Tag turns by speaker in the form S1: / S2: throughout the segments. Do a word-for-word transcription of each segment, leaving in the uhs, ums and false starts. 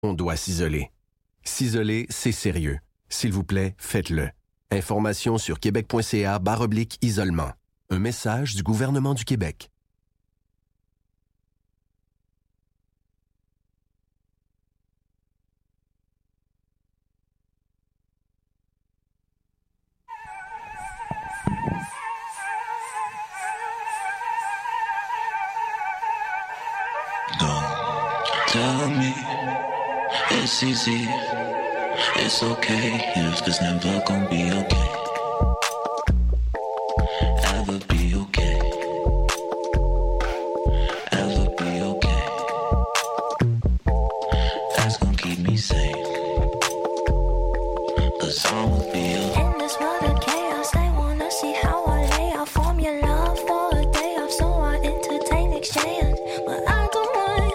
S1: On doit s'isoler. S'isoler, c'est sérieux. S'il vous plaît, faites-le. Information sur québec.ca barre oblique isolement. Un message du gouvernement du Québec.
S2: Tell me it's easy, it's okay if it's never gonna be okay. Ever be okay, ever be okay. That's gonna keep me safe, 'cause I'ma be okay.
S3: In this world of chaos, they wanna see how I lay out formula for a day off, so I entertain exchange, but I don't mind.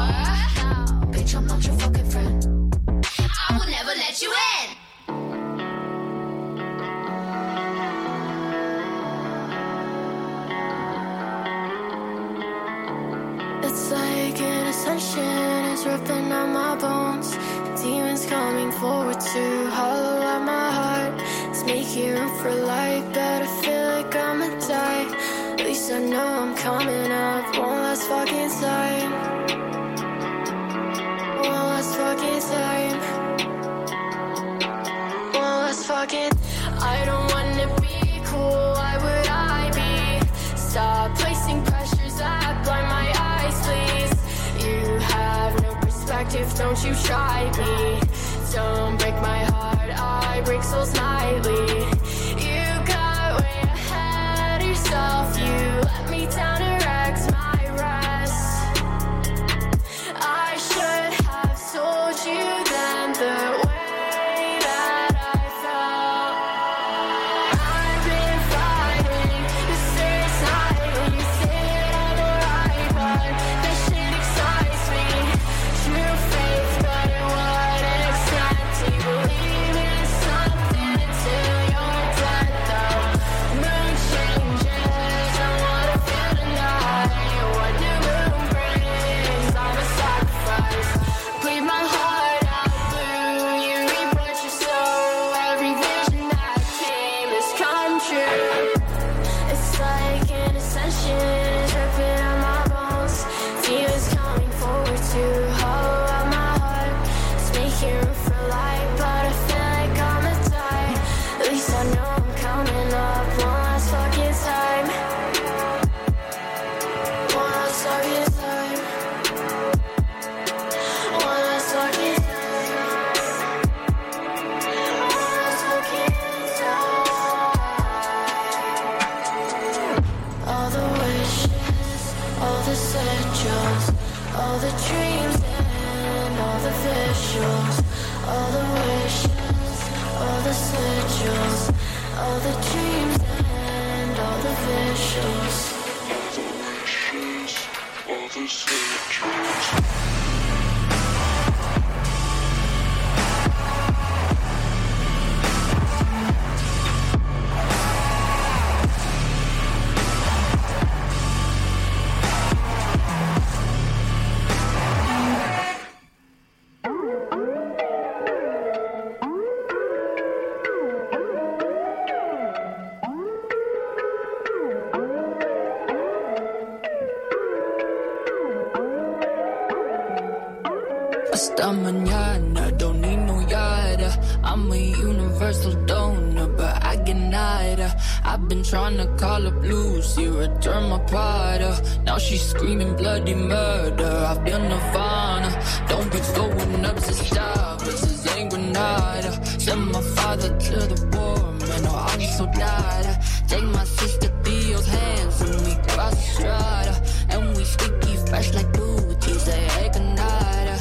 S4: Let you in.
S3: extension is ripping out my bones. Demons coming forward to hollow out my heart. It's making room for light, but I feel like I'ma die. At least I know I'm coming up one last fucking time. One last fucking time. One last fucking. I don't wanna be cool. Why would I be? Stop placing pressures that blind my eyes, please. You have no perspective, don't you try me. Don't break my heart, I break souls nightly. You got way ahead of yourself. You let me down to wrecked my rest. I should have told you then the way that I felt. I've been fighting this serious night. When you say that I'm alright, but that shit excites me. True faith, but it wouldn't extend to believe in something until you're dead, though. Mood changes, I wanna feel tonight. What new moon brings, I'm a sacrifice. Bleed my heart out blue, you reap what you sow. Every vision that came has come true. It's like an ascension is ripping out my bones. Demons coming forward to hollow out my heart. It's making room for light, but I feel like I'ma die. At least I know I'm coming up one last fucking time. One last fucking time. One last fucking time. One last fucking time. All the wishes, all the sigils, all the dreams and all the visuals. All the wishes, all the sigils, all the dreams and all the visuals.
S2: All the sigils.
S4: Hasta mañana, don't need no yada. I'm a universal donor, but I get nada. I've been trying to call up Lucy, return my Prada. Now she's screaming bloody murder. I've been Nirvana. Don't be going up to stop. This is ain't Grenada. Send my father to the war, man. No, I'm so died. Take my sister Theo's hands and we cross the strata. And we sticky fresh like booties, they ain't Grenada.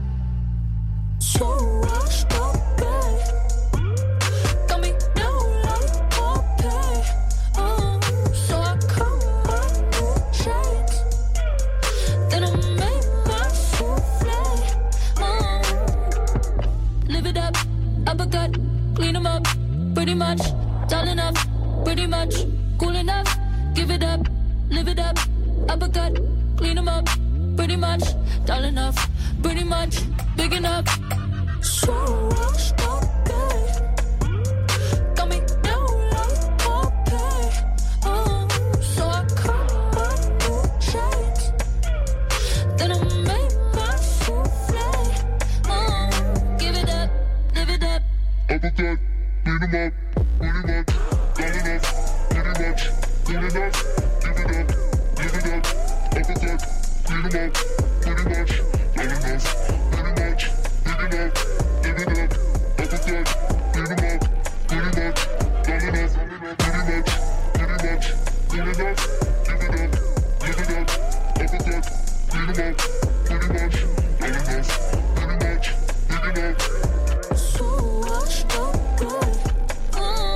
S4: So washed up, babe. Got me down like Popeye. Oh, so I cut my new shades. Then I made my souffle. Oh, live it up, uppercut, clean 'em up. Pretty much, tall enough, pretty much, cool enough. Give it up, live it up, uppercut, clean 'em up. Pretty much, tall enough, pretty much, big enough. So washed up, babe. Got me down like Popeye. Oh, so I cut my new shades. Then I made my souffle. Oh, give it up, live it up.
S2: Uppercut, clean 'em up, pretty much, tall enough, pretty much, cool enough. Give it up, live it up. Uppercut, clean 'em up, pretty much, tall enough, pretty much, big enough. Give it up, uppercut, clean 'em up, pretty much, tall enough, pretty much, pretty much, cool enough. Give it up, live it up. Uppercut, clean 'em up, pretty much, tall enough, pretty much, big enough.
S4: So washed up, babe. Oh.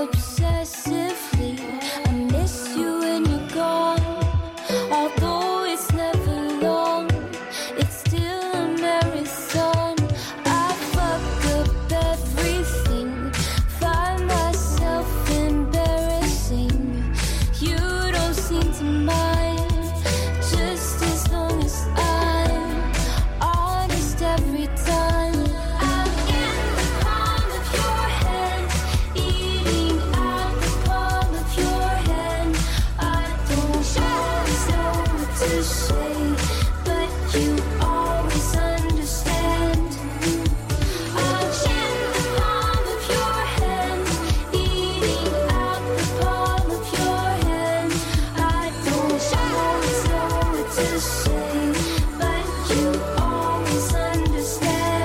S4: obsessively. I miss you when you're gone. Although it's never long, it's still a marathon. I fuck up everything, find myself embarrassing. You don't seem to mind, just as long as I'm honest every time. I'm in the palm of your hand, eating out the palm of your hand. I don't always know what to say, but you always understand. I'm in the palm of your hand, eating out the palm of your hand. I don't always know what to say, but you always understand.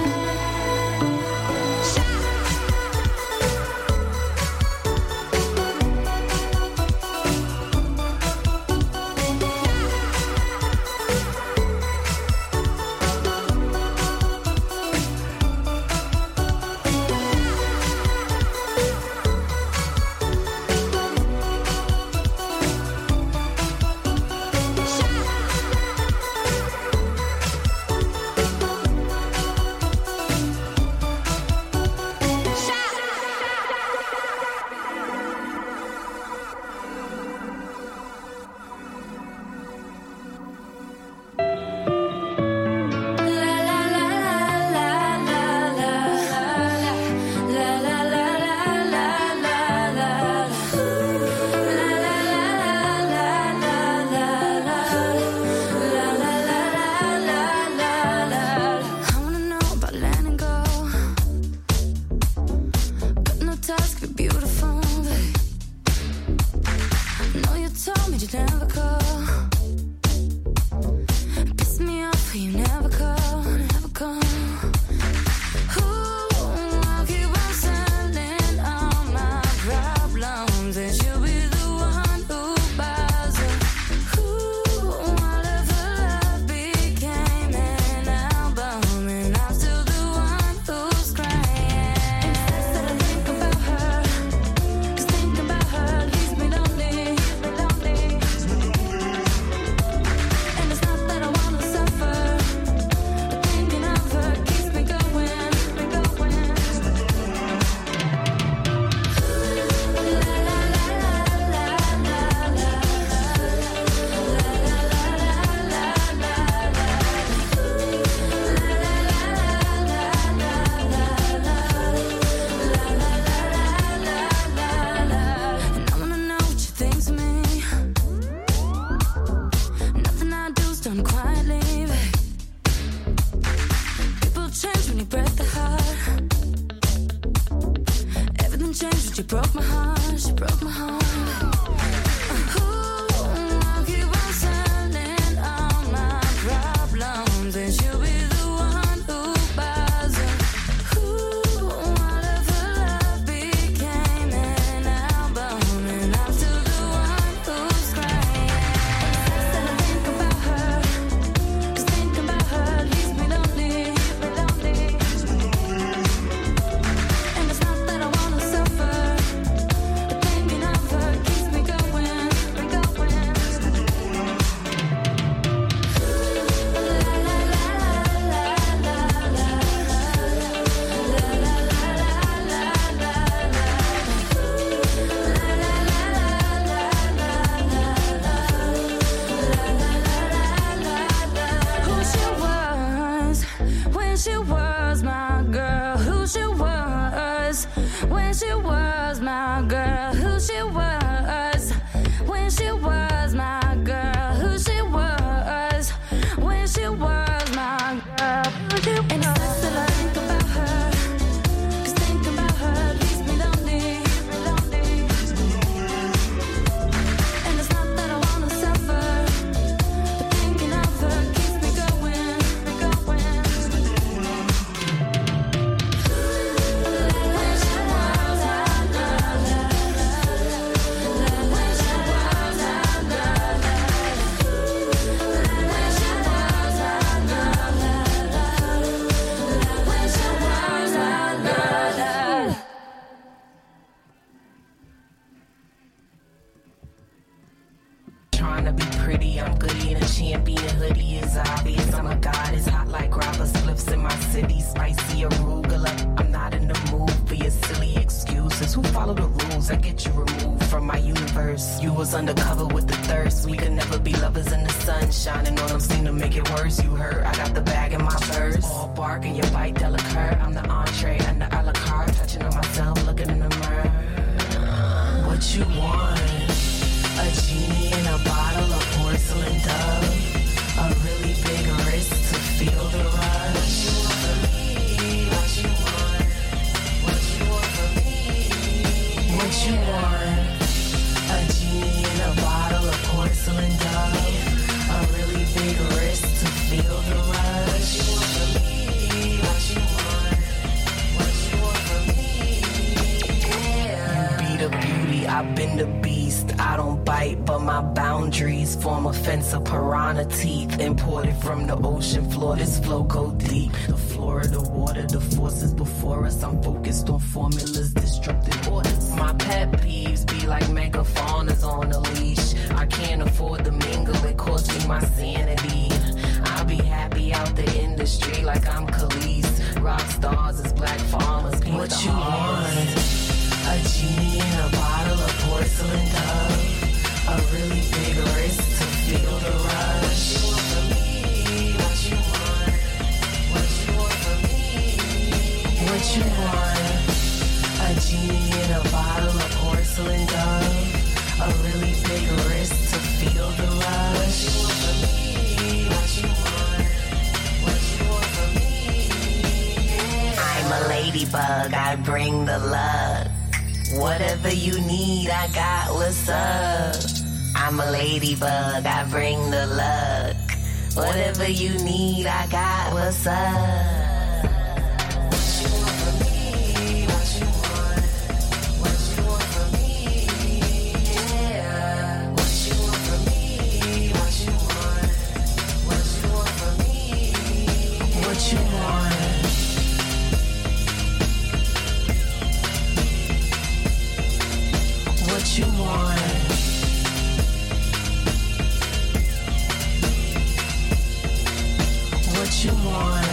S4: I wanna know about letting go, but no task be beautiful, babe. No, you told me you'd never call, piss me off, but you never call, never call. Ooh, I'll keep on selling all my problems, and she'll be the one who buys it. Ooh, all of her love became an album, and I'm still the one who's crying. Instead I think about her, 'cause thinking about her leaves me lonely, lonely. And it's not that I wanna suffer, but thinking of her keeps me going, me going. And I wanna know what you think to me. Nothing I do's done quietly, babe. People change when you break the heart. Everything changed when you broke my heart. You broke my heart. Ooh, I'll keep on selling all my problems, and she'll be the one who buys it. Ooh, all of her love became an album, and I'm still the one who's crying. Instead I think about her, 'cause thinking about her leaves me lonely, lonely. And it's not that I wanna suffer, but thinking of her keeps me going, me going. Who she was when she was my girl. Who she was when she was my girl. Who she was when she was my girl. Who she was when she was my girl. Who she was. And it's not that I think about her, 'cause thinking about her leaves me lonely, lonely. And it's not that I wanna suffer, but thinking of her keeps me going, me going. When she was my girl.
S5: trying to be pretty. I'm goody and a champion. Hoodie is obvious. I'm a goddess. Hot like grabbers. Flips in my city. Spicy arugula. I'm not in the mood for your silly excuses. Who follow the rules? I get you removed from my universe. You was undercover with the thirst. We could never be lovers in the sun. Shining on them seem to make it worse. You heard I got the bag in my purse. All bark and your bite delicate. I'm the entree and the a la carte. Touching on myself, looking in the mirror. What you want? A genie in a bottle of porcelain dove. A really big wrist to feel the rush. What you want? What you want from me? What you want? A genie in a bottle of porcelain dove. A really big wrist to feel the rush. What you want? What you want from me? Yeah. You be the beauty, I've been the beast. I don't bite, but my boundaries form a fence of piranha teeth. Imported from the ocean floor, this flow go deep. The floor of the water, the forces before us. I'm focused on formulas, disrupting orders. My pet peeves be like megafaunas on a leash. I can't afford the mingle, it costs me my sanity. I'll be happy out the industry like I'm Khalees. Rock stars as black farmers. What you want? A genie in a bottle of porcelain dove. A really big wrist to feel the rush. What you want? What you want from me? What you want? A genie in a bottle of porcelain dove. A really big wrist to feel the rush. What you want? What you want from me? I'm a ladybug, I bring the luck. Whatever you need, I got what's up. I'm a ladybug, I bring the luck. Whatever you need, I got what's up. What you want from me? What you want? What you want from me? Yeah. What you want from me? What you want? What you want from me? What you want? What you want? What you want?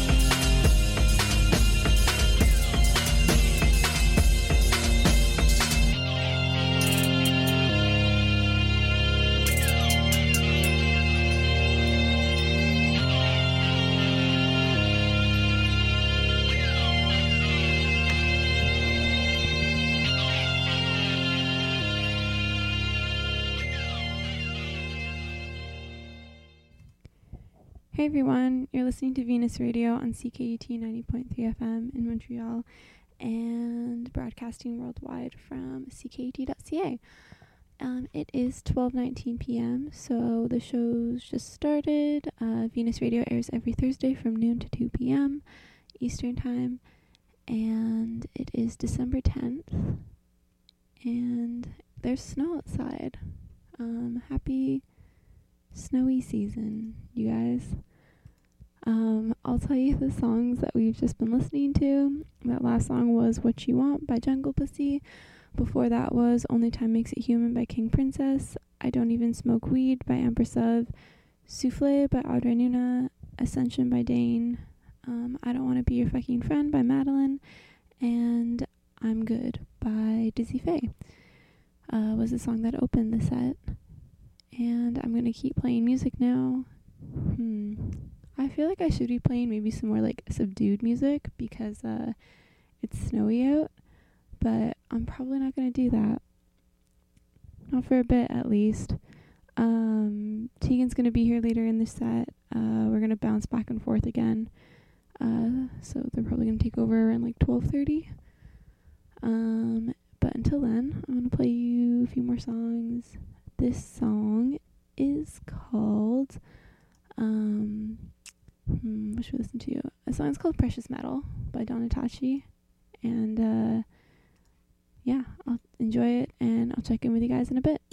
S6: Hey everyone, you're listening to Venus Radio on C K U T ninety point three F M in Montreal and broadcasting worldwide from C K U T dot C A. Um, it is twelve nineteen p.m., so the show's just started. Uh, Venus Radio airs every Thursday from noon to two p.m. Eastern Time, and it is December tenth, and there's snow outside. Um, happy snowy season, you guys. Um, I'll tell you the songs that we've just been listening to. That last song was What You Want by Jungle Pussy. Before that was Only Time Makes It Human by King Princess. I Don't Even Smoke Weed by Empress of. Souffle by Audrey Nuna. Ascension by Dane. Um, I Don't Want to Be Your Fucking Friend by Madeline. And I'm Good by Dizzy Faye. Uh, was the song that opened the set. And I'm going to keep playing music now. Hmm. I feel like I should be playing maybe some more like subdued music because uh, it's snowy out. But I'm probably not going to do that. Not for a bit, at least. Um, Tegan's going to be here later in the set. Uh, we're going to bounce back and forth again. Uh, so they're probably going to take over around like twelve thirty. Um, but until then, I'm going to play you a few more songs. This song is called, um, hmm, what should we listen to? A song is called Precious Metal by Donatachi. And, uh, yeah, I'll enjoy it, and I'll check in with you guys in a bit.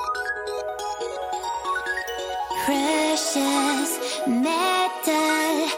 S7: Precious metal,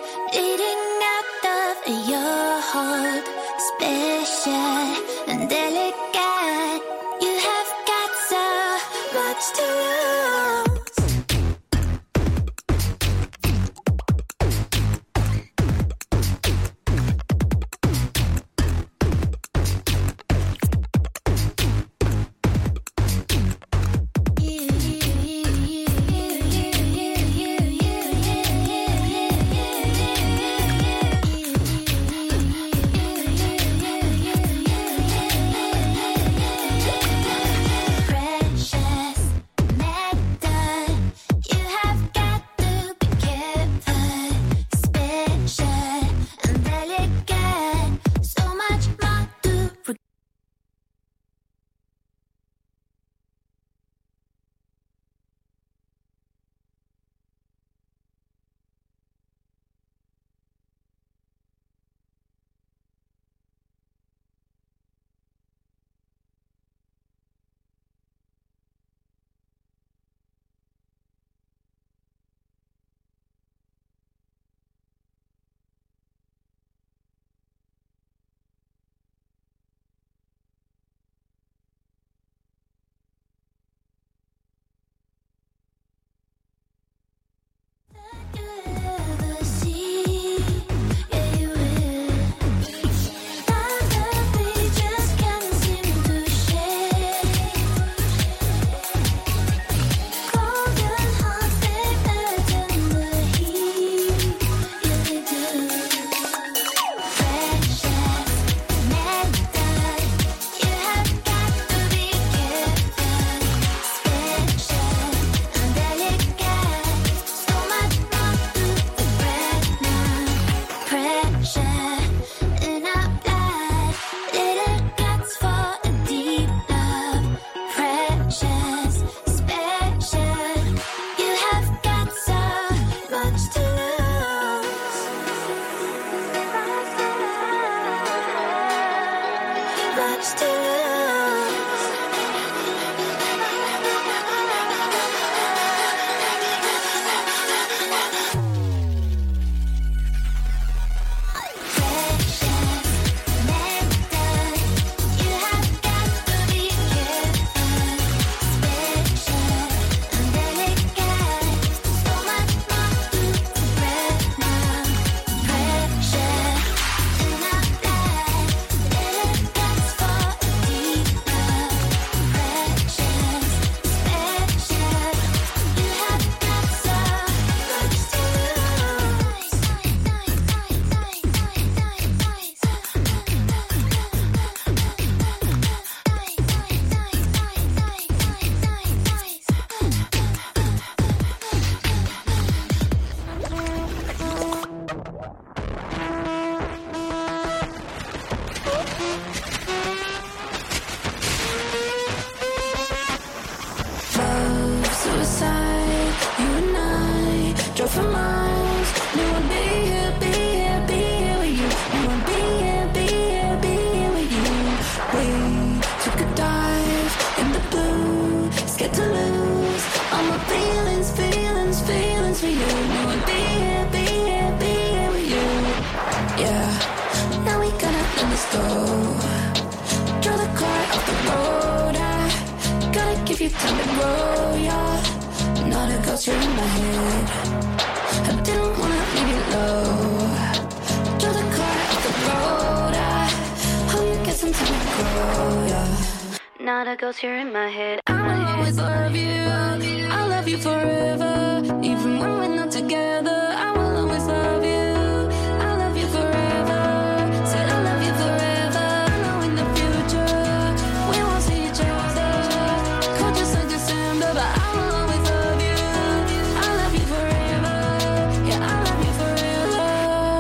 S4: yeah. Now we gotta let this go. Draw the car off the road. I gotta give you time to grow, yeah. Not a ghost, you're in my head. I didn't wanna leave you low. Draw the car off the road. I hope you get some time to grow, yeah. Not a ghost, you're in my head. I'll always love you. I'll love you forever. Even when we're not together, I will always love you. I'll love you forever. Said I'll love you forever. I know in the future we won't see each other. Cold just like December, but I will always love you. I'll love you forever. Yeah, I'll love you forever.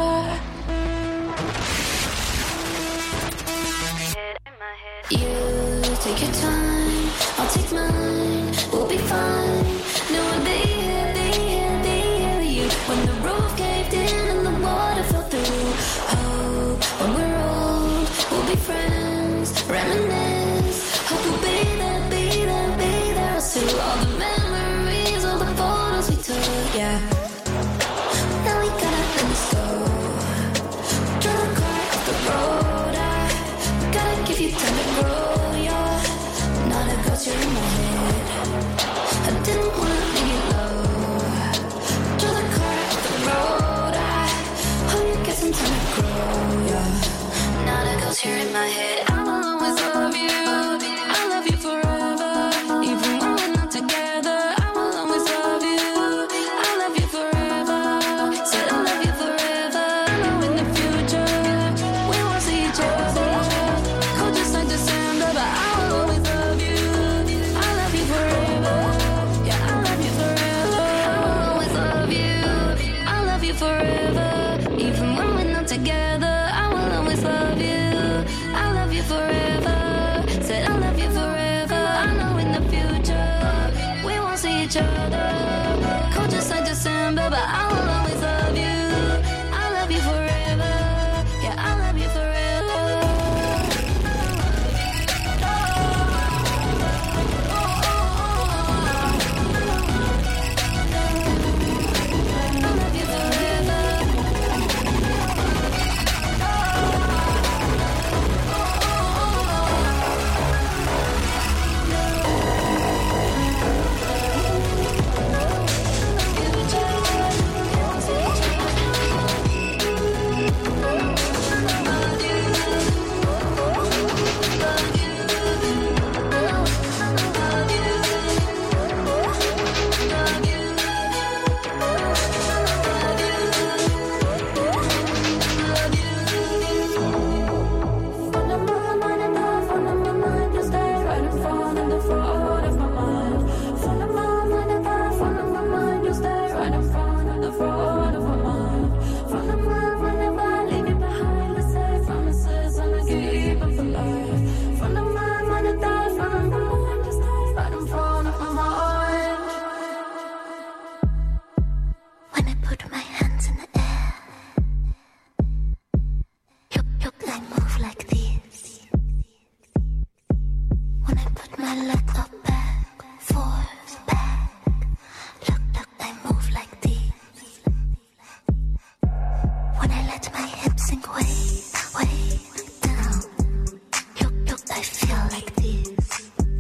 S4: You take your time, I'll take mine. We'll be fine. No one be here, be here, be here with you. When the roof caved in and the water fell through. Hope when we're old, we'll be friends. Reminisce. Hope we'll be there, be there, be there. Us too. All the memories, all the photos we took, yeah. Now we gotta let this go. Draw the car off the road. I gotta give you time to grow, yeah. Not a ghost, you're in my head. I didn't wanna leave you low. Draw the car off the road. I hope you get some time to grow, yeah. Not a ghost, you're in my head. I will always love you. I love you forever. Even when we're not together, I will always love you. I love you forever. Said I love you forever. I know in the future we won't see each other. Cold just like December, but I will always love you. I love you forever. Yeah, I love you forever. I will always love you. I love you forever. Even when we're not together, I will always love you. I love you forever. Said I love you forever. I know in the future we won't see each other. Cold just like December, but I will always love you. I love you forever. Yeah, I love you forever. I love you forever. When I put my hands in the air, you, you, I move like this. When I put my leg up, back, forth, back, look, look, I move like this. When I let my hips sink way, way down, look, look, I feel like this.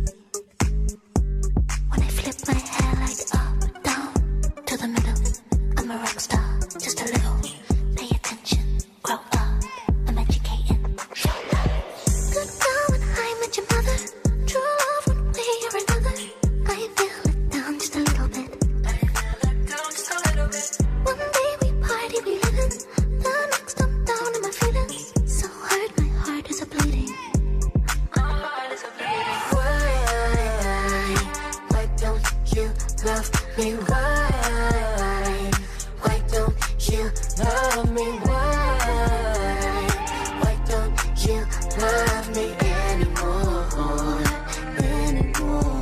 S4: When I flip my hair like up, down, to the middle, I'm a rock star, just a little. Pay attention, grow up, I'm educating, show up. Good girl when I met your mother. True love one way or another. I feel it down just a little bit. I feel it down just a little bit. One day we party, we living. The next I'm down in my feelings. So hurt, my heart is a bleeding. My heart is a bleeding. Why, why don't you love me? Why? Why don't you love me? Why? Why don't you love me anymore? Anymore?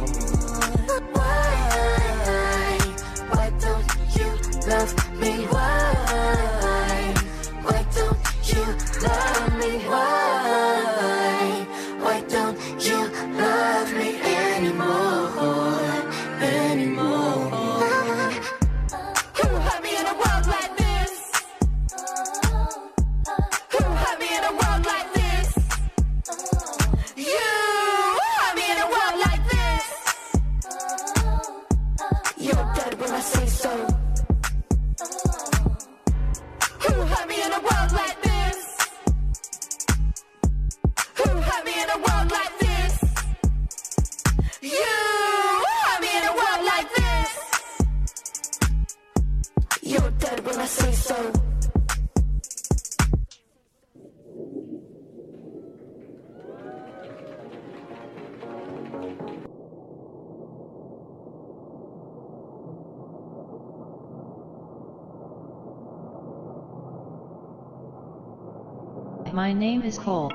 S4: Why? Why don't you love me? Why? Why don't you love me? Why? Why don't you love me anymore? Anymore? Who hurt me in a world like this?
S3: say so. Who hurt me in a world like this? Who hurt me in a world like this? You hurt me in a world like this. You're dead when I say so.
S7: My name is Cole.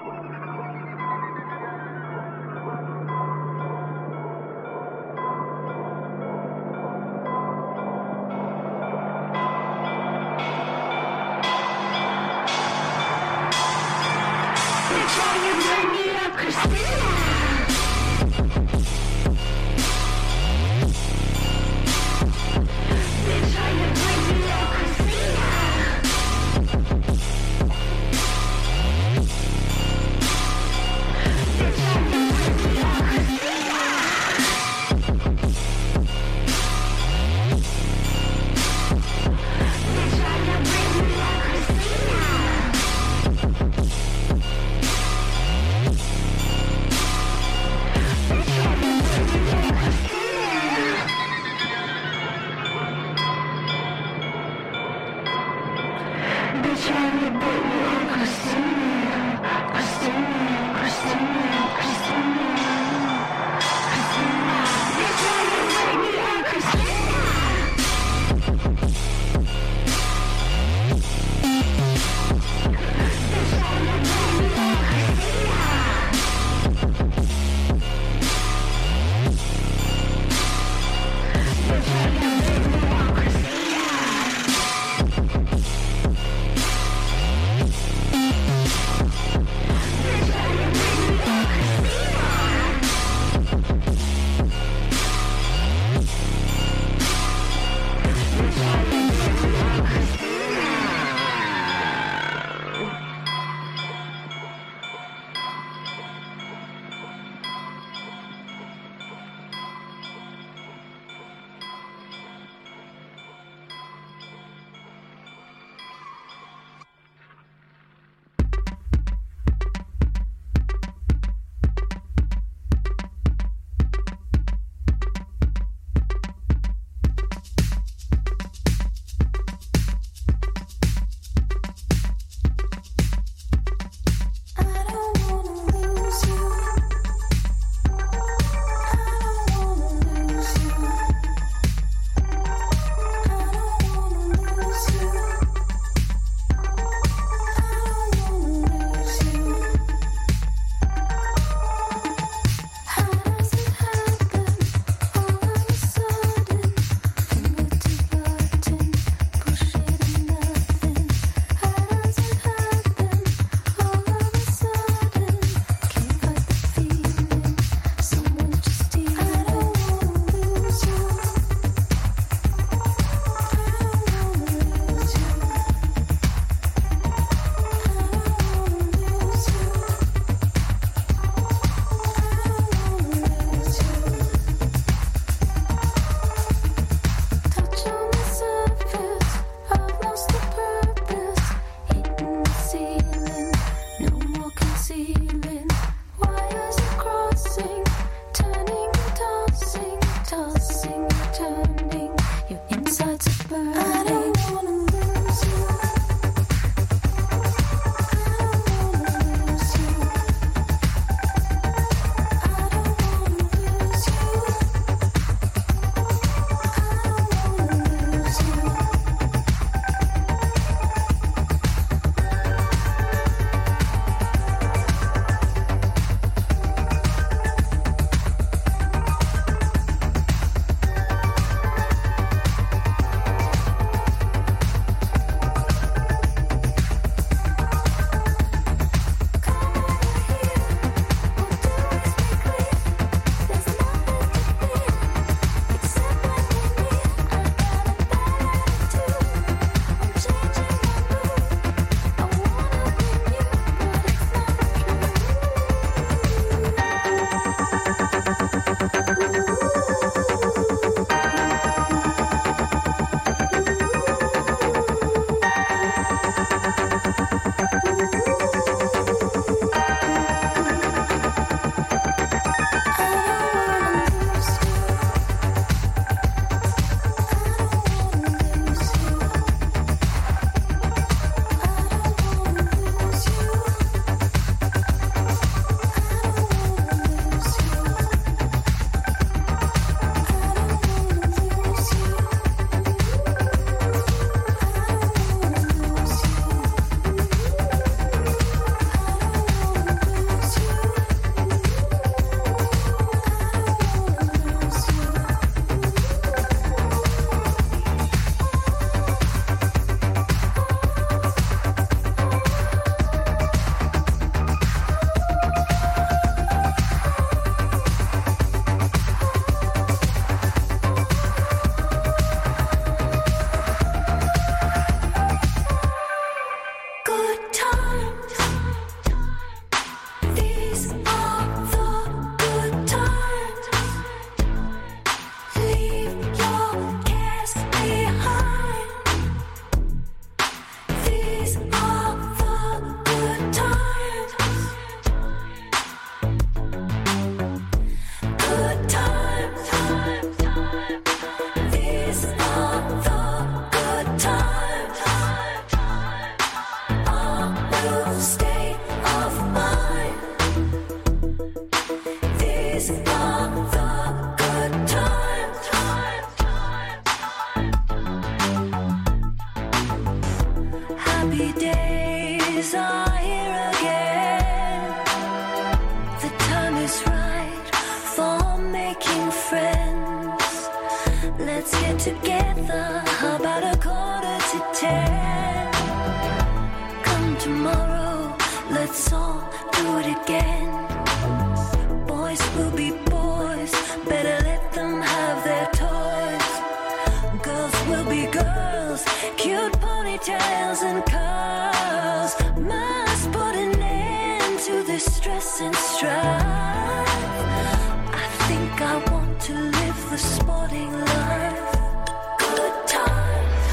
S7: boys are here again. The time is right for making friends. Let's get together, how about a quarter to ten? Come tomorrow, let's all do it again. Boys will be boys, better let them have their toys. Girls will be girls, cute ponytails and curls. Must put an end to this stress and strife. I think I want to live the sporting life. Good times,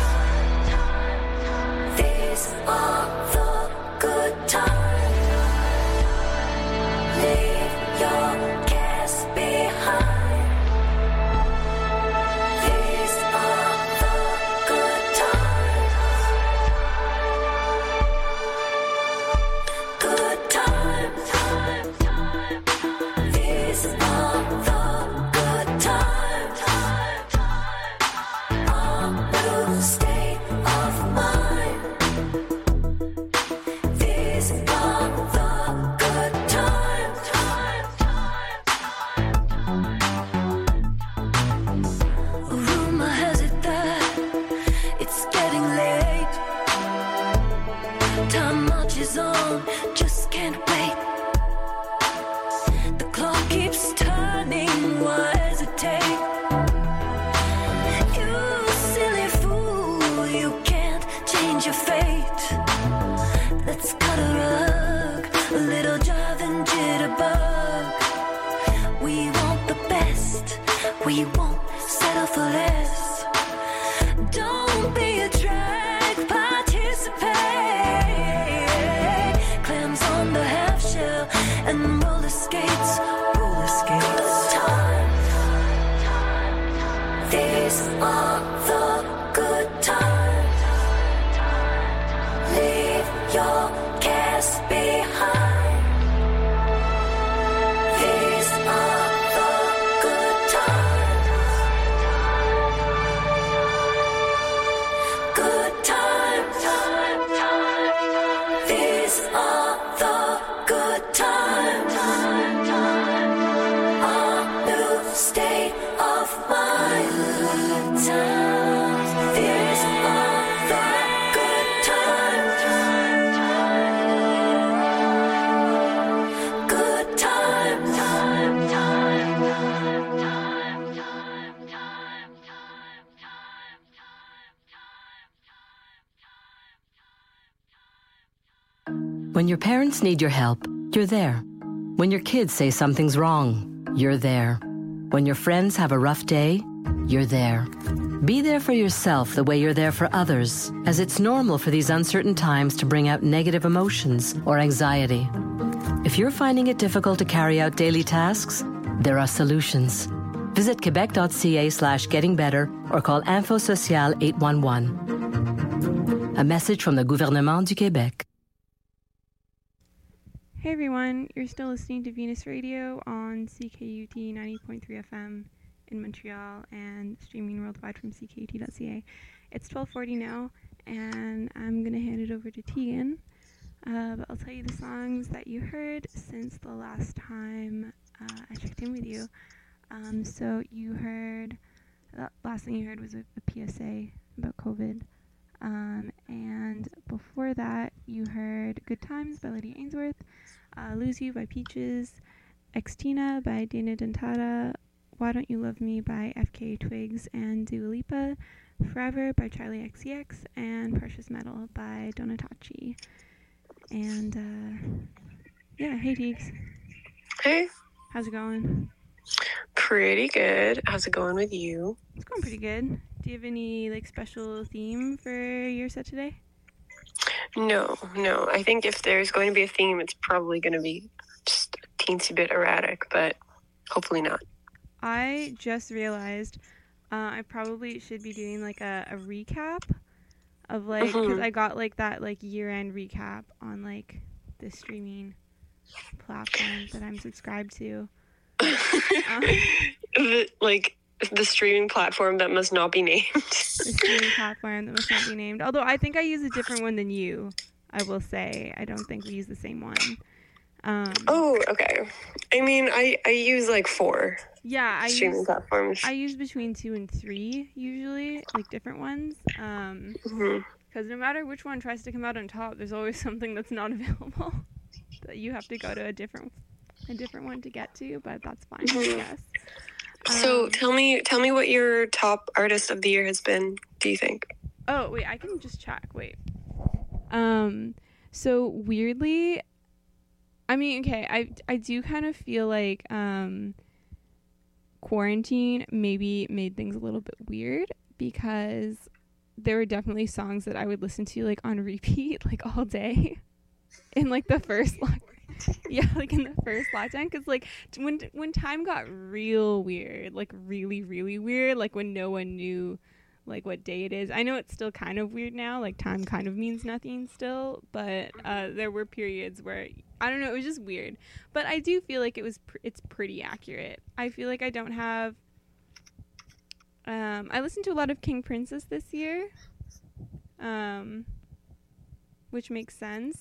S7: these are the good times. Leave your cares behind. These are the good times. Good times. These are the good times. A new state of mind. These are the good times. Rumor has it that it's getting late. Time marches on, just can't wait. The clock keeps turning, why hesitate? You silly fool, you can't change your fate. Let's cut a rug, a little jive and jitterbug. We want the best, we won't settle for less. Don't be a drag, participate. Clams on the half shell and roller skates, roller skates. Times, these are the good times. Leave your cares behind. These are the good times. Good times. These are the good times. A new state of mind. Times. These are the good times. Good times.
S8: When your parents need your help, you're there. When your kids say something's wrong, you're there. When your friends have a rough day, you're there. Be there for yourself the way you're there for others, as it's normal for these uncertain times to bring out negative emotions or anxiety. If you're finding it difficult to carry out daily tasks, there are solutions. Visit quebec.ca slash getting better or call Info Social eight one one. A message from the Gouvernement du Québec.
S6: Hey everyone, you're still listening to Venus Radio on C K U T ninety point three F M in Montreal and streaming worldwide from C K U T dot C A. It's twelve forty now, and I'm going to hand it over to Tegan. Uh, but I'll tell you the songs that you heard since the last time uh, I checked in with you. Um, so you heard, the last thing you heard was a, a P S A about COVID. Um, and before that, you heard Good Times by Lydia Ainsworth, uh, Lose You by Peaches, Extina by Dana Dentata, Why Don't You Love Me by F K Twigs and Dua Lipa, Forever by Charlie X C X, and Precious Metal by Donatachi. And, uh, yeah, hey Teags.
S9: Hey.
S6: How's it going?
S9: Pretty good. How's it going with you?
S6: It's going pretty good. Do you have any, like, special theme for your set today?
S9: No, no. I think if there's going to be a theme, it's probably going to be just a teensy bit erratic, but hopefully not.
S6: I just realized uh, I probably should be doing, like, a, a recap of, like, because
S9: Mm-hmm.
S6: I got, like, that, like, year-end recap on, like, the streaming platforms that I'm subscribed to. um,
S9: the, like, the streaming platform that must not be named.
S6: The streaming platform that must not be named. Although I think I use a different one than you. I will say. I don't think we use the same one. Um,
S9: Oh, okay. I mean, I, I use like four
S6: yeah, I
S9: streaming
S6: use,
S9: platforms.
S6: I use between two and three usually, like different ones. Um,
S9: Mhm.
S6: because no matter which one tries to come out on top, there's always something that's not available that you have to go to a different a different one to get to. But that's fine, I
S9: Mhm.
S6: guess.
S9: So
S6: Um,
S9: tell me, tell me what your top artist of the year has been. Do you think?
S6: Oh, wait, I can just check. Wait. Um, so weirdly, I mean, okay, I I do kind of feel like um quarantine maybe made things a little bit weird because there were definitely songs that I would listen to like on repeat like all day in like the first lock yeah, like in the first lockdown, because like t- when when time got real weird, like really really weird, like when no one knew like what day it is. I know it's still kind of weird now, like time kind of means nothing still, but uh there were periods where I don't know, it was just weird. But I do feel like it was pr- it's pretty accurate. I feel like I don't have um I listened to a lot of King Princess this year, um which makes sense.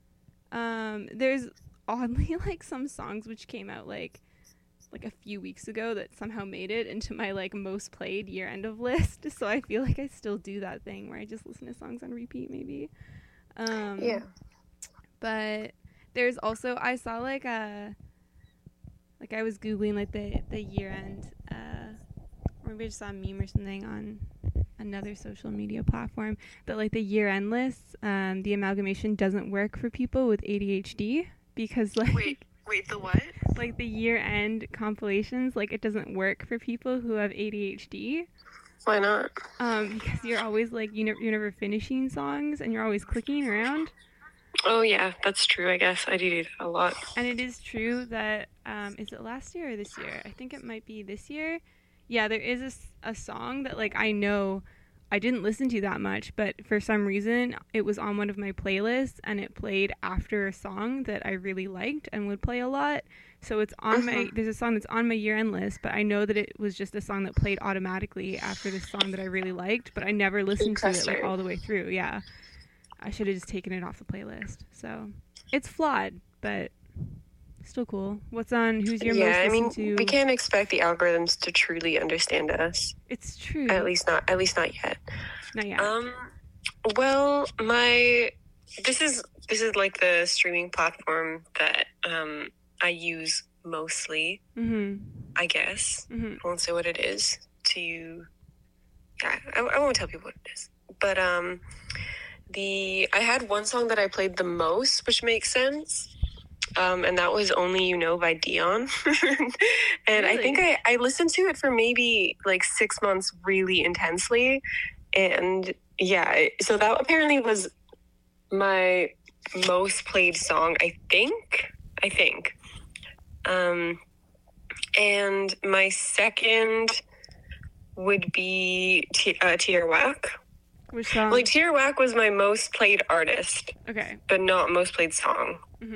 S6: Um there's oddly like some songs which came out like like a few weeks ago that somehow made it into my like most played year end of list. So I feel like I still do that thing where I just listen to songs on repeat maybe. Um
S9: Yeah.
S6: But there's also I saw like a like I was googling like the the year end uh or maybe I just saw a meme or something on another social media platform that like the year end list, um the amalgamation doesn't work for people with A D H D because like
S9: Wait, wait, the what?
S6: like the year end compilations, like it doesn't work for people who have A D H D.
S9: Why not?
S6: Um, because you're always like you know you're never finishing songs and you're always clicking around.
S9: Oh yeah, that's true. I guess I do that a lot.
S6: And it is true that um, is it last year or this year? I think it might be this year. Yeah, there is a, s- a song that like I know I didn't listen to that much, but for some reason it was on one of my playlists and it played after a song that I really liked and would play a lot. So it's on my, there's a song that's on my year end list, but I know that it was just a song that played automatically after this song that I really liked, but I never listened to it like
S9: Interesting.
S6: all the way through. Yeah. I should have just taken it off the playlist. So it's flawed, but still cool. What's on, who's your
S9: Yeah,
S6: most
S9: I mean,
S6: listened to?
S9: we can't expect the algorithms to truly understand us.
S6: It's true.
S9: At least not. At least not yet.
S6: Not yet.
S9: Um. Well, my this is this is like the streaming platform that um I use mostly.
S6: mm-hmm.
S9: I guess
S6: Mm-hmm.
S9: I won't say what it is to you. Yeah, I, I won't tell people what it is. But um, the I had one song that I played the most, which makes sense. Um, and that was Only You Know by Dion. And I think I, I listened to it for maybe like six months really intensely. And yeah, so that apparently was my most played song, I think. I think. Um, and my second would be T- uh, Tierwhack.
S6: Which song?
S9: Like, Tierwhack was my most played artist,
S6: okay.
S9: but not most played song.
S6: Mm-hmm.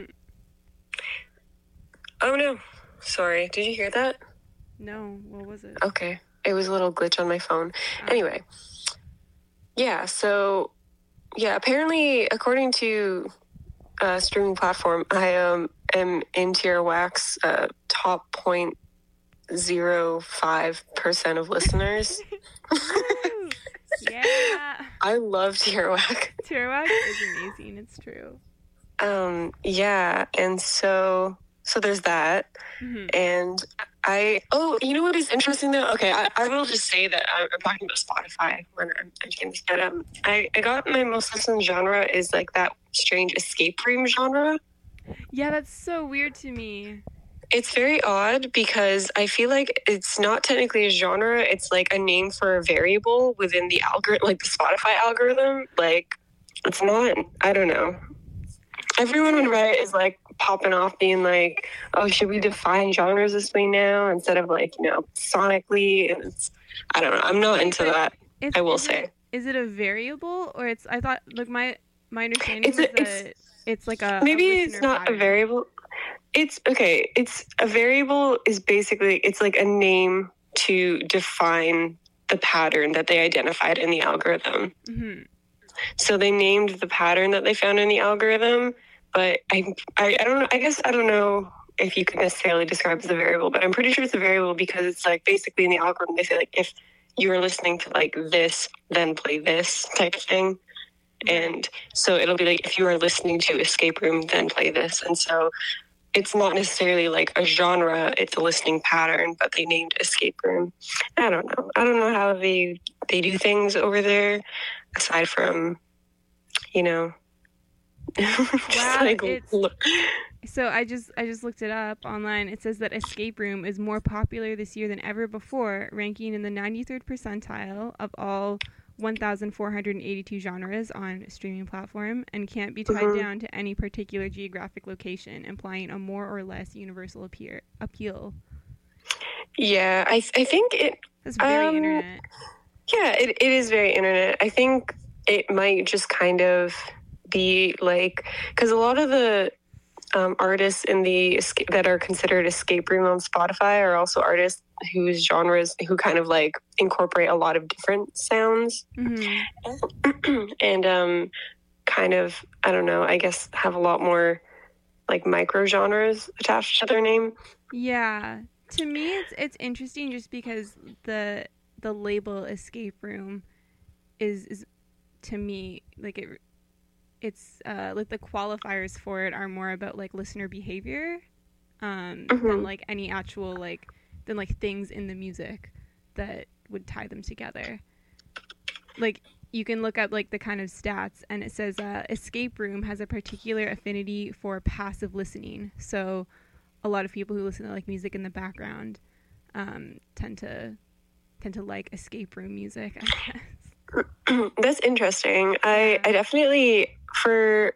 S9: Oh no, sorry. Did you hear that?
S6: No, what was it?
S9: Okay, it was a little glitch on my phone.
S6: Oh.
S9: Anyway, yeah. So, yeah. Apparently, according to a streaming platform, I um am in Tierwhack's uh, top point zero five percent of listeners.
S6: Woo! Yeah.
S9: I love Tierwhack.
S6: Tierwhack is amazing. It's true.
S9: Um, yeah, and so so there's that.
S6: Mm-hmm.
S9: And I, oh, you know what is interesting though? Okay, I, I will just say that I'm, I'm talking about Spotify when I'm mentioning this, but um, I, I got my most listened genre is like that strange escape room genre.
S6: Yeah, that's so weird to me.
S9: It's very odd because I feel like it's not technically a genre. It's like a name for a variable within the algorithm, like the Spotify algorithm. Like, it's not, I don't know. Everyone on Reddit is like popping off being like, oh, should we define genres this way now instead of like, you know, sonically? And it's, I don't know. I'm not into that,
S6: It's,
S9: I will
S6: is
S9: say.
S6: It, is it a variable or it's, I thought, like my, my understanding
S9: It's
S6: was
S9: a-
S6: that
S9: it's-
S6: it's like a,
S9: Maybe
S6: a
S9: it's
S6: listener
S9: not
S6: pattern.
S9: a variable. It's okay. It's a variable is basically, it's like a name to define the pattern that they identified in the algorithm.
S6: Mm-hmm.
S9: So they named the pattern that they found in the algorithm, but I, I, I don't know. I guess I don't know if you could necessarily describe it as a variable, but I'm pretty sure it's a variable because it's like basically in the algorithm they say like if you are listening to like this, then play this type of thing. And so it'll be like if you are listening to Escape Room, then play this. And so it's not necessarily like a genre, it's a listening pattern, but they named Escape Room. I don't know. I don't know how they they do things over there aside from, you know, just
S6: Wow,
S9: like
S6: it's-
S9: look.
S6: So I just I just looked it up online. It says that Escape Room is more popular this year than ever before, ranking in the ninety-third percentile of all one thousand four hundred eighty-two genres on a streaming platform, and can't be tied
S9: Mhm.
S6: down to any particular geographic location, implying a more or less universal appear, appeal.
S9: Yeah, I I think it
S6: That's very
S9: Um,
S6: internet.
S9: Yeah, it, it is very internet. I think it might just kind of be like, because a lot of the um, artists in the esca- that are considered escape room on Spotify are also artists whose genres who kind of like incorporate a lot of different sounds
S6: hmm
S9: and um, kind of I don't know. I guess have a lot more like micro genres attached to their name.
S6: Yeah, to me it's it's interesting just because the the label Escape Room is is to me like it it's uh like the qualifiers for it are more about like listener behavior um than
S9: Mhm.
S6: like any actual like than like things in the music that would tie them together. Like you can look up like the kind of stats and it says uh, Escape Room has a particular affinity for passive listening. So a lot of people who listen to like music in the background um, tend to tend to like Escape Room music, I guess.
S9: That's interesting. I, I definitely for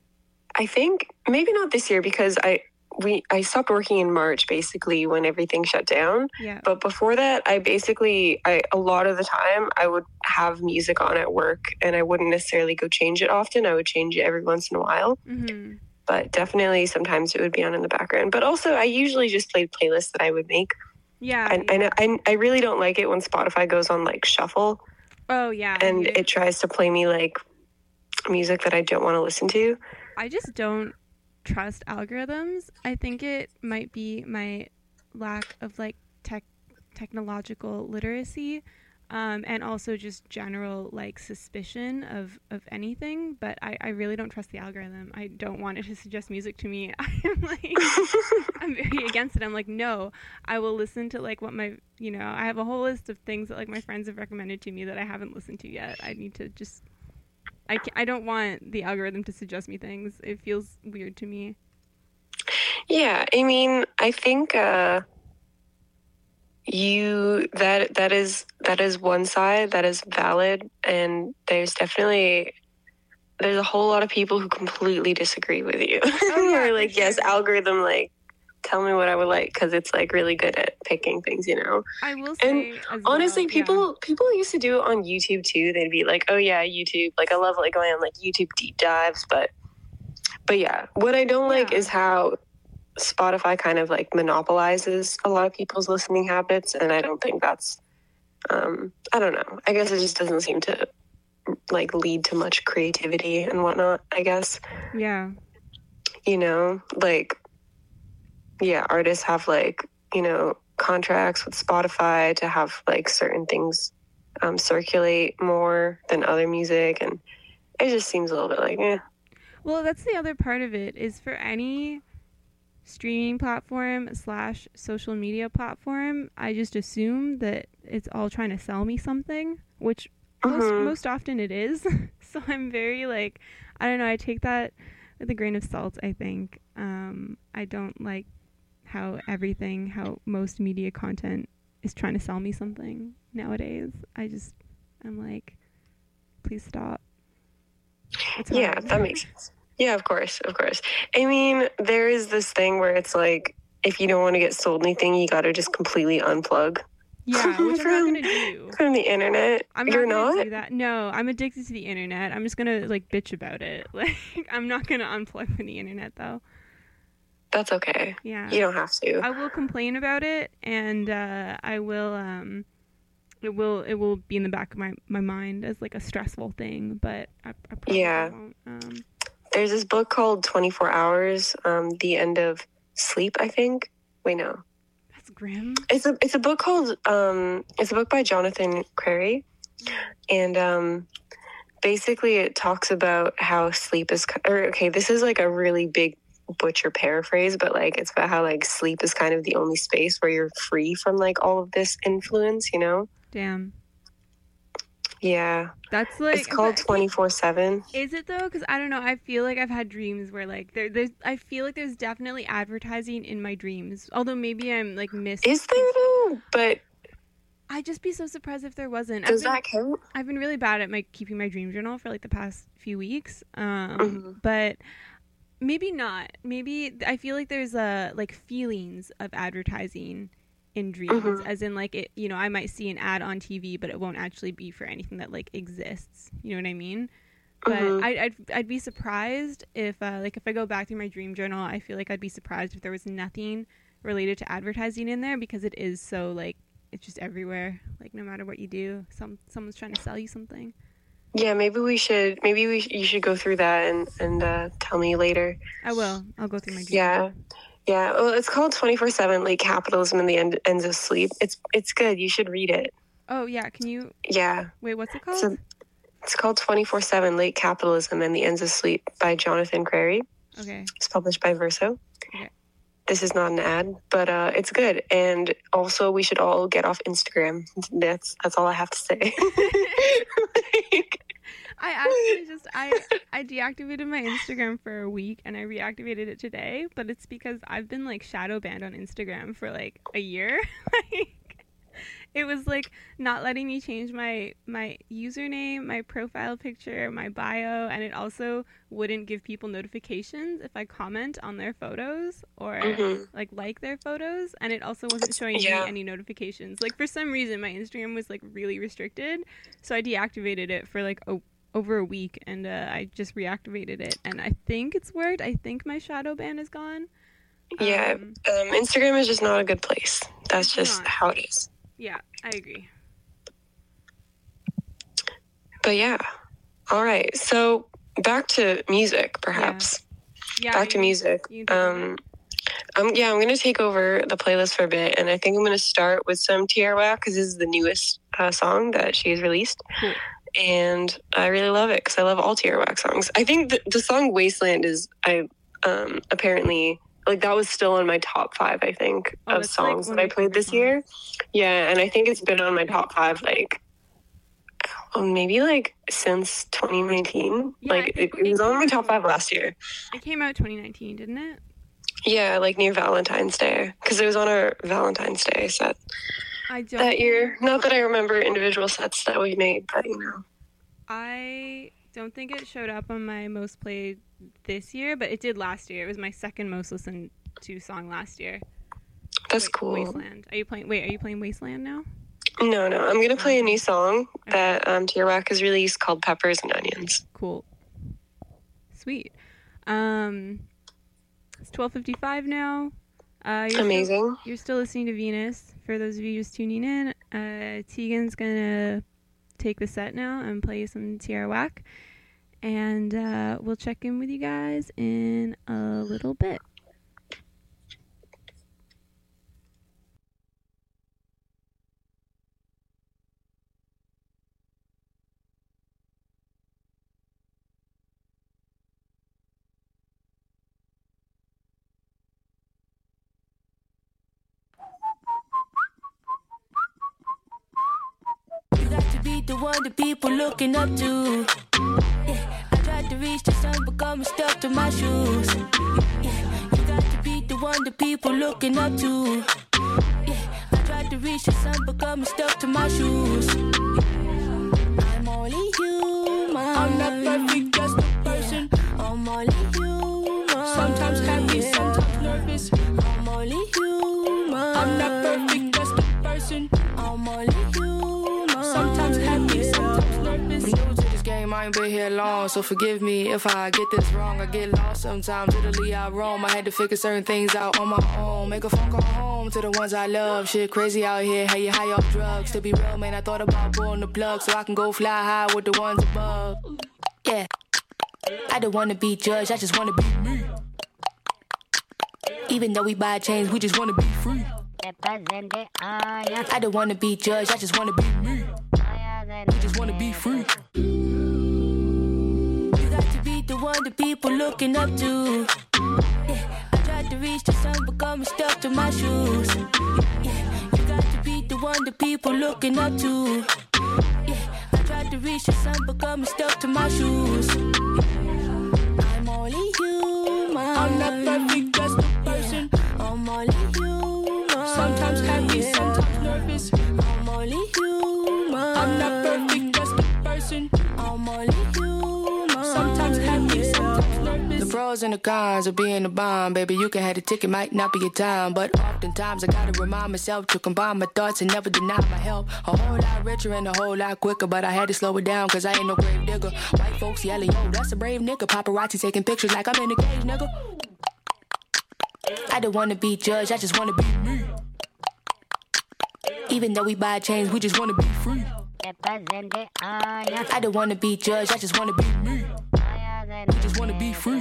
S9: I think maybe not this year because I we I stopped working in March basically when everything shut down.
S6: Yeah.
S9: But before that, I basically I a lot of the time I would have music on at work and I wouldn't necessarily go change it often. I would change it every once in a while.
S6: hmm
S9: But definitely sometimes it would be on in the background. But also I usually just played playlists that I would make.
S6: Yeah.
S9: I, I, know, I, I really don't like it when Spotify goes on like shuffle
S6: Oh yeah.
S9: and
S6: you-
S9: it tries to play me like music that I don't want to listen to.
S6: I just don't trust algorithms. I think it might be my lack of like tech technological literacy, um, and also just general like suspicion of, of anything. But I, I really don't trust the algorithm. I don't want it to suggest music to me. I'm like I'm very against it. I'm like, no, I will listen to like what my you know, I have a whole list of things that like my friends have recommended to me that I haven't listened to yet. I need to just I, ca- I don't want the algorithm to suggest me things. It feels weird to me.
S9: Yeah, I mean, I think uh, you that that is that is one side that is valid, and there's definitely there's a whole lot of people who completely disagree with you.
S6: Oh, yeah,
S9: Or
S6: for
S9: like, yes,
S6: sure.
S9: algorithm, like tell me what I would like because it's like really good at picking things, you know.
S6: I will
S9: And
S6: say, as
S9: Honestly,
S6: well, yeah.
S9: people people used to do it on YouTube too. They'd be like, "Oh yeah, YouTube." Like I love like going on like YouTube deep dives, but but yeah, what I don't like
S6: Yeah.
S9: is how Spotify kind of like monopolizes a lot of people's listening habits, and I don't think that's. Um, I don't know. I guess it just doesn't seem to like lead to much creativity and whatnot. I guess
S6: Yeah,
S9: you know, like yeah, artists have like you know contracts with Spotify to have like certain things um, circulate more than other music, and it just seems a little bit like eh.
S6: well, that's the other part of it. Is for any streaming platform slash social media platform, I just assume that it's all trying to sell me something, which most
S9: Mhm.
S6: most often it is. So I'm very like, I don't know. I take that with a grain of salt. I think um, I don't like how everything, how most media content is trying to sell me something nowadays. I just, I'm like, please stop. It's
S9: Yeah,
S6: hard.
S9: that makes sense. Yeah, of course, of course. I mean, there is this thing where it's like, if you don't want to get sold anything, you got to just completely unplug
S6: Yeah, which I'm not gonna do.
S9: from the internet.
S6: I'm
S9: You're
S6: not gonna
S9: not?
S6: do that. No, I'm addicted to the internet. I'm just gonna like bitch about it. Like I'm not gonna unplug from the internet though.
S9: That's okay.
S6: Yeah.
S9: You don't have to.
S6: I will complain about it, and uh, I will um, it will it will be in the back of my, my mind as like a stressful thing, but I, I probably
S9: Yeah.
S6: won't. Um,
S9: There's this book called twenty-four hours, um, The End of Sleep, I think. Wait, no.
S6: that's grim.
S9: It's a it's a book called um it's a book by Jonathan Crary, and um basically it talks about how sleep is ki- or okay, this is like a really big butcher paraphrase, but like it's about how like sleep is kind of the only space where you're free from like all of this influence, you know?
S6: Damn.
S9: Yeah.
S6: That's like
S9: It's called
S6: but-
S9: twenty-four seven.
S6: Is it though? Because I don't know. I feel like I've had dreams where like there, there's. I feel like there's definitely advertising in my dreams. Although maybe I'm like miss.
S9: Is there though? But
S6: I'd just be so surprised if there wasn't.
S9: does
S6: I've been,
S9: that count?
S6: I've been really bad at my keeping my dream journal for like the past few weeks. Um,
S9: Mhm.
S6: but maybe not. Maybe I feel like there's a like feelings of advertising in dreams,
S9: Mhm.
S6: as in like it. You know, I might see an ad on T V, but it won't actually be for anything that like exists. You know what I mean? But
S9: Mhm.
S6: I, I'd I'd be surprised if uh, like if I go back through my dream journal, I feel like I'd be surprised if there was nothing related to advertising in there, because it is so like it's just everywhere. Like no matter what you do, some someone's trying to sell you something.
S9: Yeah, maybe we should maybe we sh- you should go through that and and uh, tell me later.
S6: I will. I'll go through my dream.
S9: Yeah. Yeah. Well, it's called twenty-four seven, like Capitalism and the End- Ends of Sleep. It's it's good. You should read it.
S6: Oh yeah. Can you
S9: Yeah.
S6: wait? What's it called?
S9: So it's called twenty-four seven, Late Capitalism and the Ends of Sleep by Jonathan Crary.
S6: Okay.
S9: It's published by Verso.
S6: Okay.
S9: This is not an ad, but uh, it's good. And also, we should all get off Instagram. That's that's all I have to say. Like,
S6: I actually just I I deactivated my Instagram for a week and I reactivated it today, but it's because I've been like shadow banned on Instagram for like a year. Like it was like not letting me change my my username, my profile picture, my bio, and it also wouldn't give people notifications if I comment on their photos or
S9: Mhm.
S6: like like their photos, and it also wasn't showing
S9: Yeah.
S6: me any notifications. Like for some reason my Instagram was like really restricted, so I deactivated it for like a over a week, and uh, I just reactivated it, and I think it's worked. I think my shadow ban is gone.
S9: yeah,
S6: Um,
S9: um, Instagram is just not a good place. That's
S6: It's
S9: just
S6: not.
S9: how it is.
S6: yeah, I agree.
S9: But yeah. All right. So back to music, perhaps.
S6: Yeah,
S9: Back to
S6: you-
S9: music.
S6: you can take over.
S9: Um, um, yeah, I'm going to take over the playlist for a bit, and I think I'm going to start with some Tierra Whack because this is the newest uh, song that she's released.
S6: Cool.
S9: And I really love it because I love all Tierra Whack songs. I think the, the song Wasteland is, I um, apparently, like that was still in my top five, I think,
S6: Oh,
S9: of
S6: that's, like,
S9: songs
S6: one
S9: that
S6: of
S9: I
S6: my
S9: played this
S6: favorite
S9: year. Yeah, and I think it's been on my top five, like, oh, maybe like since twenty nineteen.
S6: Yeah, I
S9: like,
S6: think
S9: it, it was
S6: it-
S9: on my top five last year.
S6: It came out twenty nineteen, didn't it?
S9: Yeah, like near Valentine's Day, because it was on our Valentine's Day set
S6: I don't.
S9: that year. Not that I remember individual sets that we made, but you know.
S6: I don't think it showed up on my most played this year, but it did last year. It was my second most listened to song last year.
S9: That's
S6: Wait,
S9: cool.
S6: Wasteland. Are you playing? Wait, are you playing Wasteland now?
S9: No, no, I'm gonna play a new song that um, Tierra Whack has released called Peppers and Onions.
S6: Cool. Sweet. Um, it's twelve fifty-five now. Uh, you're
S9: Amazing.
S6: Still, you're still listening to Venus. For those of you just tuning in, uh, Tegan's gonna take the set now and play some Tierra Whack, and uh, we'll check in with you guys in a little bit.
S10: You got to be the one the people looking up to. Yeah, I tried to reach the sun, but got me stuck to my shoes. Yeah, you got to be the one the people looking up to. Yeah, I tried to reach the sun, but got me stuck to my shoes. I'm only human. I'm not perfect, just a person. I'm only human. Sometimes happy, sometimes nervous. I'm only human. I'm not perfect, just a person. I'm only human. Sometimes happy, sometimes nervous. I'm new to this game. game, I ain't been here long, so forgive me if I get this wrong. I get lost sometimes, literally I roam. I had to figure certain things out on my own. Make a phone call home to the ones I love. Shit crazy out here, how you high off drugs. To be real, man, I thought about pulling the plug so I can go fly high with the ones above. Yeah, I don't wanna be judged, I just wanna be me. Even though we buy chains, we just wanna be free. I don't wanna be judged, I just wanna be me. We just wanna be free. You got to be the one that people looking up to. Yeah, I tried to reach the sun, but got me stuck to my shoes. Yeah, you got to be the one that people looking up to. Yeah, I tried to reach the sun, but got me stuck to my shoes. I'm only human. I'm not perfect, just a person. I'm only human. Sometimes happy, sometimes nervous. I'm only human. I'm not perfect, just a person. I'm only human. Sometimes happy, sometimes nervous. The pros and the cons of being a bomb, baby. You can have the ticket, might not be your time, but oftentimes I gotta remind myself to combine my thoughts and never deny my help. A whole lot richer and a whole lot quicker, but I had to slow it down cause I ain't no grave digger. White folks yelling, yo, that's a brave nigga. Paparazzi taking pictures like I'm in a cage, nigga. I don't wanna be judged, I just wanna be me. Even though we buy chains, we just wanna be free. I don't wanna be judged, I just wanna be me. We just wanna be free.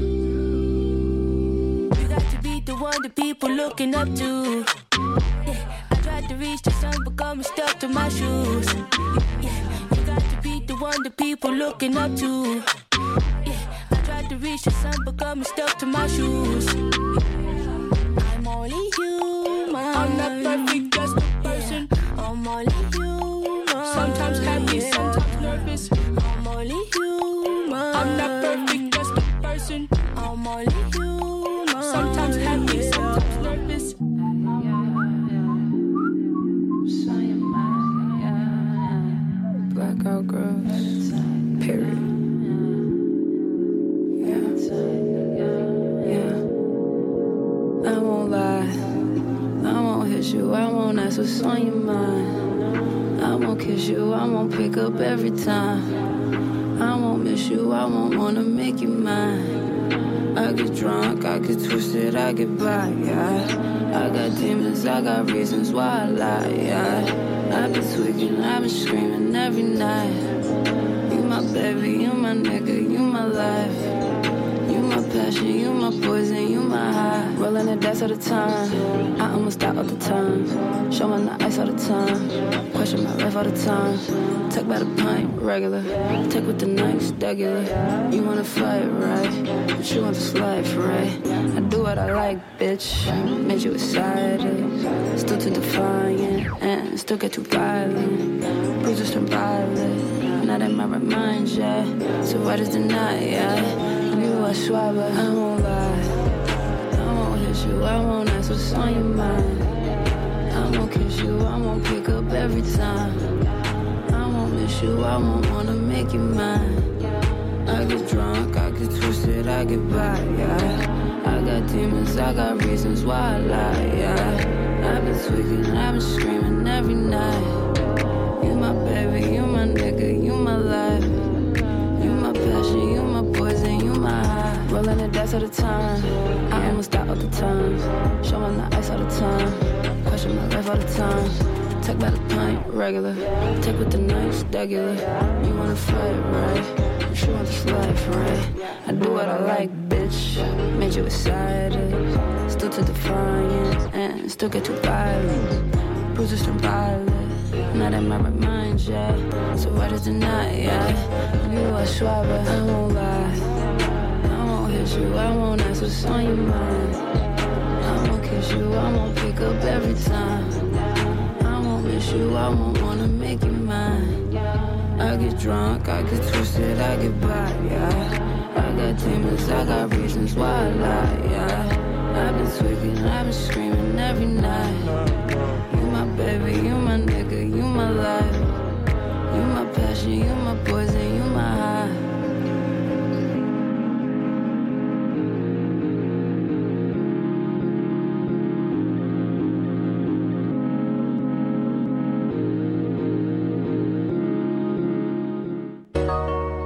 S10: You got to be the one that people looking up to. Yeah, I tried to reach the sun, but got me stuck to my shoes. Yeah, you got to be the one that people looking up to. Yeah, I tried to reach the sun, but got me stuck to my shoes. I'm only human. I'm not perfect, just a person. I'm only human. Sometimes happy, sometimes nervous. I'm only human. I'm not perfect, just a person. I'm only human. Sometimes happy, sometimes nervous. Blackout girls, period. I won't lie, I won't hit you, I won't ask what's on your mind. I won't kiss you, I won't pick up every time. I won't miss you, I won't wanna make you mine. I get drunk, I get twisted, I get by, yeah. I got demons, I got reasons why I lie, yeah. I been tweaking, I been screaming every night. You my baby, you my nigga, you my life. My passion, you my poison, you my high. Rolling the dice all the time. I almost die all the time. Showing the ice all the time. Question my life all the time. Take by the pint, regular. Take with the nice, regular. You wanna fight, right? But you want this life, right? I do what I like, bitch. Made you excited. Still too defiant. And still get too violent. Bruises turn violet. Not in my right mind, yeah. So why does deny, yeah? I swear, but I won't lie. I won't hit you, I won't ask what's on your mind. I won't kiss you, I won't pick up every time. I won't miss you, I won't wanna make you mine. I get drunk, I get twisted, I get by, yeah. I got demons, I got reasons why I lie, yeah. I've been tweaking, I've been screaming every night. You my baby, you my nigga, you my life. You my passion, you my poison, you my high. Rolling the dice all the time. I almost die all the time. Showing the ice all the time. Question my life all the time. Take by the pint, regular. Take with the nice, regular. You wanna fight, right? But you want this life, right? I do what I like, bitch. Made you excited. Still too defiant. And still get too violent. Bruises turn violet. Not in my right mind, yeah. So why does deny, yeah? You I swear, but I won't lie. I won't hit you, I won't ask what's on your mind. I won't kiss you, I won't pick up every time. I won't miss you, I won't wanna make you mine. I get drunk, I get twisted, I get by, yeah. I got demons, I got reasons why I lie, yeah. I've been tweaking, I've been screaming every night. You my baby, you my nigga, you my life. You my passion, you my poison.